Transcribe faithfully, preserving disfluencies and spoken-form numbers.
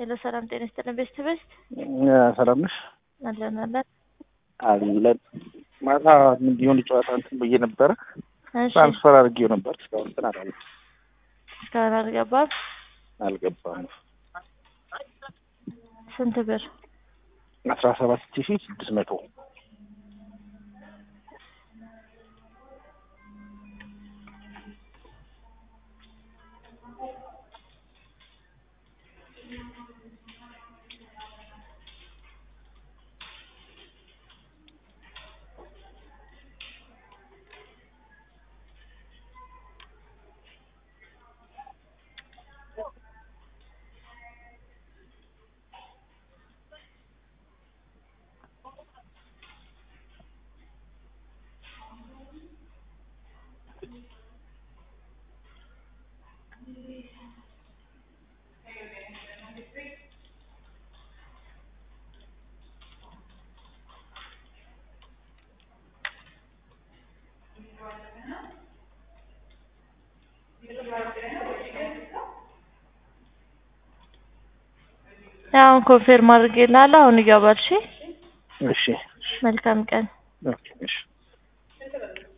ሄሎ ሰላም ጤና ይስጥልን ቤስት ቤስት ሰላም ነሽ? አለን አለን አለን ማታ ምን ቢሆን ጨዋታ እንትን ብዬ ነበረ። እሺ ትራንስፈር አድርጌው ነበር እስካሁን እንትን አላለም። እስካሁን አልገባም አልገባም። ስንት ብር? አስራ ሰባት ሺህ ስድስት መቶ ያው ኮንፈርም አድርጌልሃለሁ አሁን ይገባል። እሺ እሺ መልካም ቀን። ኦኬ እሺ